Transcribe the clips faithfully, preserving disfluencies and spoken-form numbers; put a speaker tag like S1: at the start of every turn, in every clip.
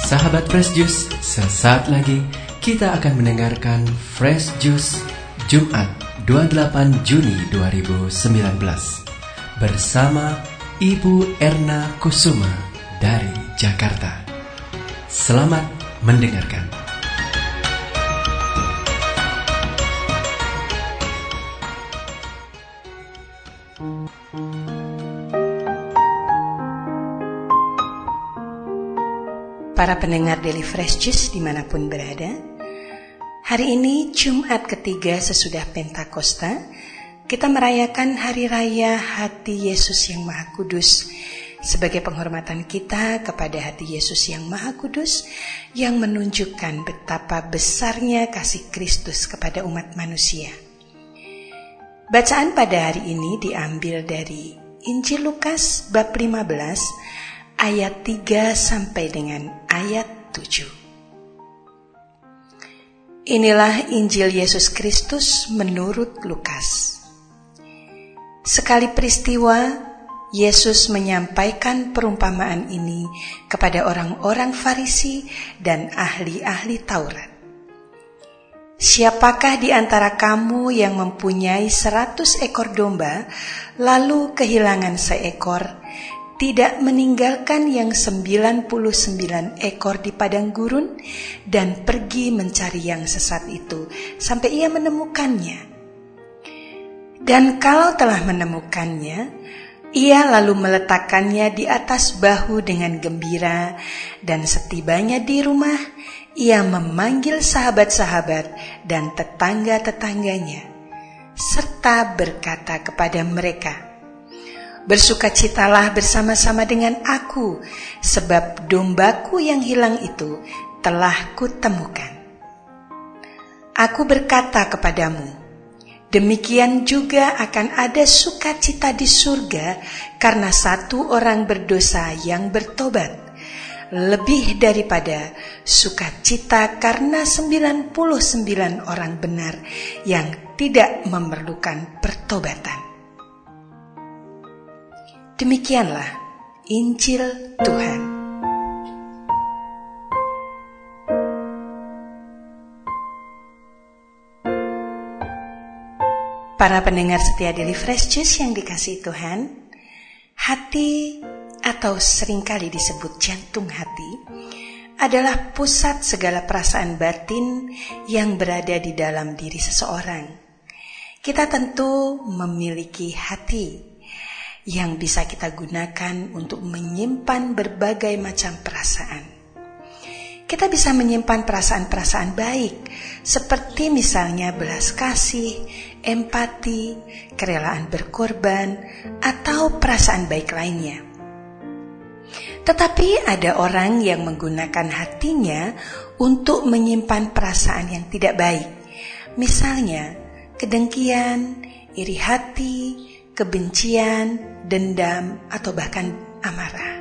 S1: Sahabat Fresh Juice, sesaat lagi kita akan mendengarkan Fresh Juice Jumat dua puluh delapan Juni dua ribu sembilan belas bersama Ibu Erna Kusuma dari Jakarta. Selamat mendengarkan.
S2: Para pendengar Daily Fresh Juice dimanapun berada, hari ini Jumat ketiga sesudah Pentakosta, kita merayakan Hari Raya Hati Yesus yang Maha Kudus sebagai penghormatan kita kepada Hati Yesus yang Maha Kudus yang menunjukkan betapa besarnya kasih Kristus kepada umat manusia. Bacaan pada hari ini diambil dari Injil Lukas bab lima belas ayat tiga sampai dengan ayat tujuh. Inilah Injil Yesus Kristus menurut Lukas. Sekali peristiwa, Yesus menyampaikan perumpamaan ini kepada orang-orang Farisi dan ahli-ahli Taurat. Siapakah di antara kamu yang mempunyai seratus ekor domba, lalu kehilangan seekor, tidak meninggalkan yang sembilan puluh sembilan ekor di padang gurun dan pergi mencari yang sesat itu sampai ia menemukannya? Dan kalau telah menemukannya, ia lalu meletakkannya di atas bahu dengan gembira, dan setibanya di rumah, ia memanggil sahabat-sahabat dan tetangga-tetangganya, serta berkata kepada mereka, "Bersukacitalah bersama-sama dengan aku, sebab dombaku yang hilang itu telah kutemukan. Aku berkata kepadamu, demikian juga akan ada sukacita di surga karena satu orang berdosa yang bertobat, lebih daripada sukacita karena sembilan puluh sembilan orang benar yang tidak memerlukan pertobatan." Demikianlah Injil Tuhan. Para pendengar setia Daily Fresh Juice yang dikasihi Tuhan, hati atau seringkali disebut jantung hati adalah pusat segala perasaan batin yang berada di dalam diri seseorang. Kita tentu memiliki hati yang bisa kita gunakan untuk menyimpan berbagai macam perasaan. Kita bisa menyimpan perasaan-perasaan baik, seperti misalnya belas kasih, empati, kerelaan berkorban, atau perasaan baik lainnya. Tetapi ada orang yang menggunakan hatinya untuk menyimpan perasaan yang tidak baik, misalnya kedengkian, iri hati, kebencian, dendam, atau bahkan amarah.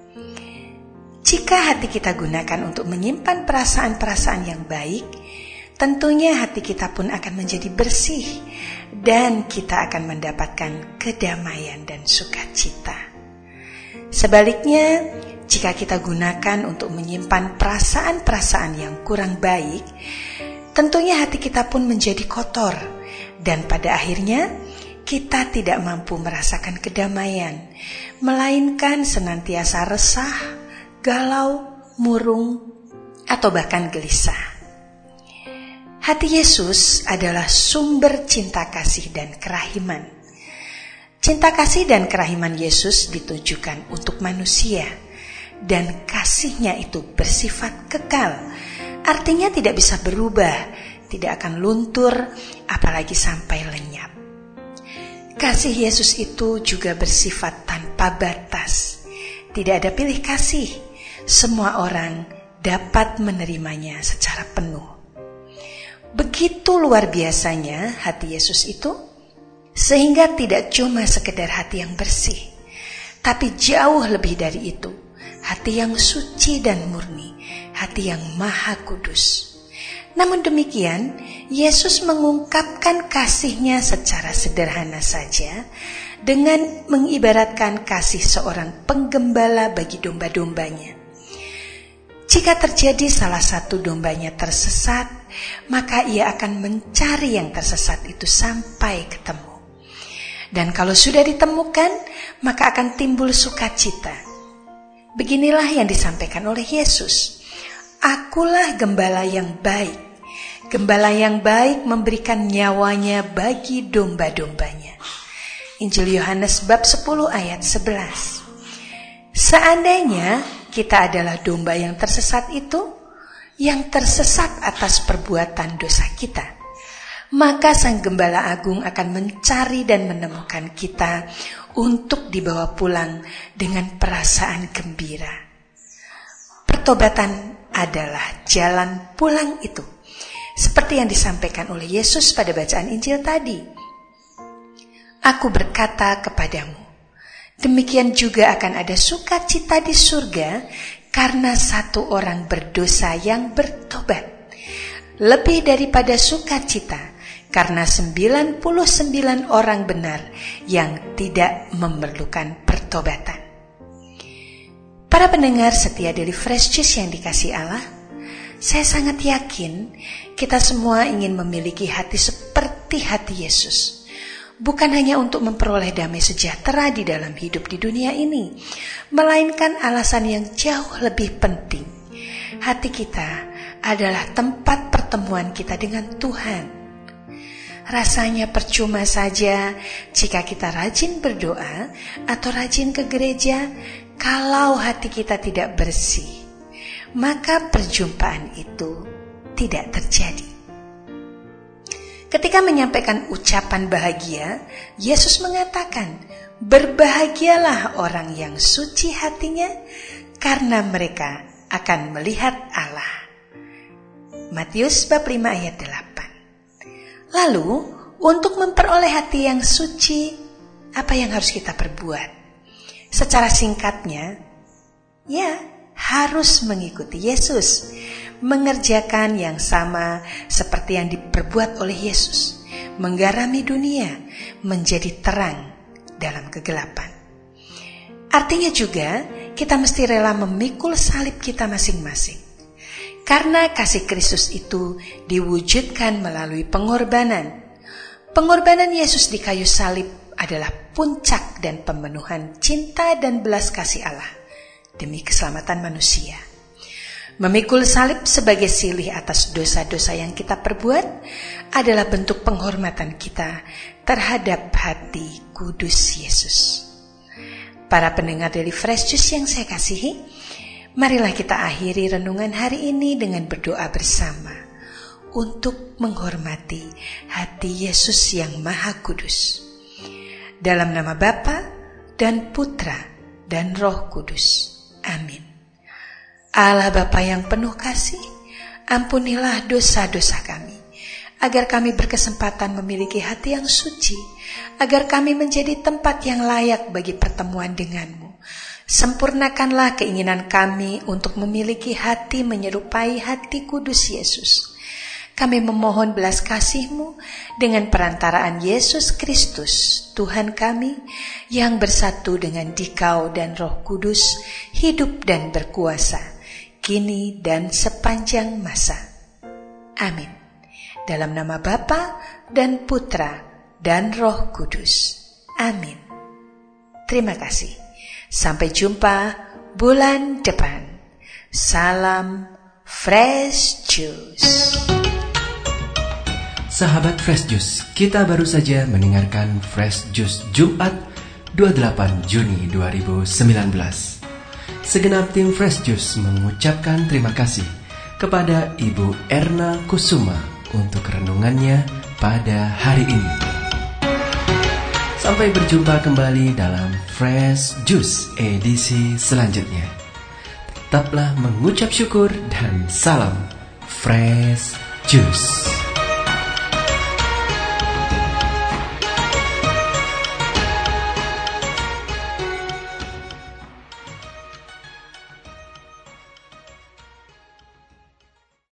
S2: Jika hati kita gunakan untuk menyimpan perasaan-perasaan yang baik, tentunya hati kita pun akan menjadi bersih dan kita akan mendapatkan kedamaian dan sukacita. Sebaliknya, jika kita gunakan untuk menyimpan perasaan-perasaan yang kurang baik, tentunya hati kita pun menjadi kotor dan pada akhirnya kita tidak mampu merasakan kedamaian, melainkan senantiasa resah, galau, murung, atau bahkan gelisah. Hati Yesus adalah sumber cinta kasih dan kerahiman. Cinta kasih dan kerahiman Yesus ditujukan untuk manusia, dan kasihnya itu bersifat kekal. Artinya tidak bisa berubah, tidak akan luntur, apalagi sampai lenyap. Kasih Yesus itu juga bersifat tanpa batas. Tidak ada pilih kasih. Semua orang dapat menerimanya secara penuh. Begitu luar biasanya hati Yesus itu, sehingga tidak cuma sekedar hati yang bersih, tapi jauh lebih dari itu, hati yang suci dan murni, hati yang maha kudus. Namun demikian, Yesus mengungkapkan kasih-Nya secara sederhana saja dengan mengibaratkan kasih seorang penggembala bagi domba-dombanya. Jika terjadi salah satu dombanya tersesat, maka ia akan mencari yang tersesat itu sampai ketemu. Dan kalau sudah ditemukan, maka akan timbul sukacita. Beginilah yang disampaikan oleh Yesus. Akulah gembala yang baik. Gembala yang baik memberikan nyawanya bagi domba-dombanya. Injil Yohanes bab sepuluh ayat sebelas. Seandainya kita adalah domba yang tersesat itu, yang tersesat atas perbuatan dosa kita, maka Sang Gembala Agung akan mencari dan menemukan kita untuk dibawa pulang dengan perasaan gembira. Pertobatan adalah jalan pulang itu, seperti yang disampaikan oleh Yesus pada bacaan Injil tadi. Aku berkata kepadamu, demikian juga akan ada sukacita di surga karena satu orang berdosa yang bertobat, lebih daripada sukacita karena sembilan puluh sembilan orang benar yang tidak memerlukan pertobatan. Para pendengar setia dari Fresh Juice yang dikasihi Allah, saya sangat yakin kita semua ingin memiliki hati seperti hati Yesus. Bukan hanya untuk memperoleh damai sejahtera di dalam hidup di dunia ini, melainkan alasan yang jauh lebih penting. Hati kita adalah tempat pertemuan kita dengan Tuhan. Rasanya percuma saja jika kita rajin berdoa atau rajin ke gereja, kalau hati kita tidak bersih, maka perjumpaan itu tidak terjadi. Ketika menyampaikan ucapan bahagia, Yesus mengatakan, berbahagialah orang yang suci hatinya, karena mereka akan melihat Allah. Matius bab lima ayat delapan. Lalu, untuk memperoleh hati yang suci, apa yang harus kita perbuat? Secara singkatnya, ya, harus mengikuti Yesus, mengerjakan yang sama seperti yang diperbuat oleh Yesus, menggarami dunia menjadi terang dalam kegelapan. Artinya juga kita mesti rela memikul salib kita masing-masing, karena kasih Kristus itu diwujudkan melalui pengorbanan. Pengorbanan Yesus di kayu salib adalah puncak dan pemenuhan cinta dan belas kasih Allah demi keselamatan manusia. Memikul salib sebagai silih atas dosa-dosa yang kita perbuat adalah bentuk penghormatan kita terhadap hati kudus Yesus. Para pendengar dari Fresh Juice yang saya kasihi, marilah kita akhiri renungan hari ini dengan berdoa bersama untuk menghormati hati Yesus yang Maha Kudus. Dalam nama Bapa dan Putra dan Roh Kudus. Amin. Allah Bapa yang penuh kasih, ampunilah dosa-dosa kami, agar kami berkesempatan memiliki hati yang suci, agar kami menjadi tempat yang layak bagi pertemuan denganmu. Sempurnakanlah keinginan kami untuk memiliki hati menyerupai hati kudus Yesus. Kami memohon belas kasih-Mu dengan perantaraan Yesus Kristus, Tuhan kami, yang bersatu dengan Dikau dan Roh Kudus, hidup dan berkuasa, kini dan sepanjang masa. Amin. Dalam nama Bapa dan Putra dan Roh Kudus. Amin. Terima kasih. Sampai jumpa bulan depan. Salam Fresh Juice.
S1: Sahabat Fresh Juice, kita baru saja mendengarkan Fresh Juice Jumat dua puluh delapan Juni dua ribu sembilan belas. Segenap tim Fresh Juice mengucapkan terima kasih kepada Ibu Erna Kusuma untuk renungannya pada hari ini. Sampai berjumpa kembali dalam Fresh Juice edisi selanjutnya. Tetaplah mengucap syukur dan salam Fresh Juice.